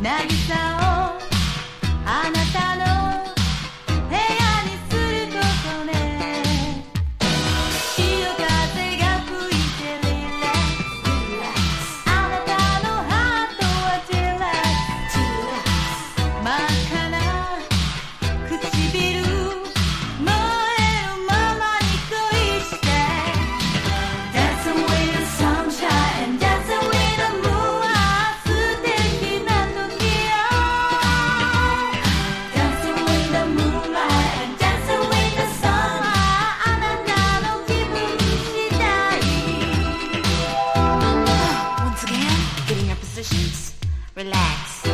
渚をあなたの部屋にすることね。潮風が吹いてリラックス、あなたのハートはチラックス、真っ赤な唇燃えるままに恋して Dancing with the sunshine and dancing with the moon 素敵な時よ Dancing with the moonlight and dancing with the sun あなたの気分次第 Once again, getting your positions, relax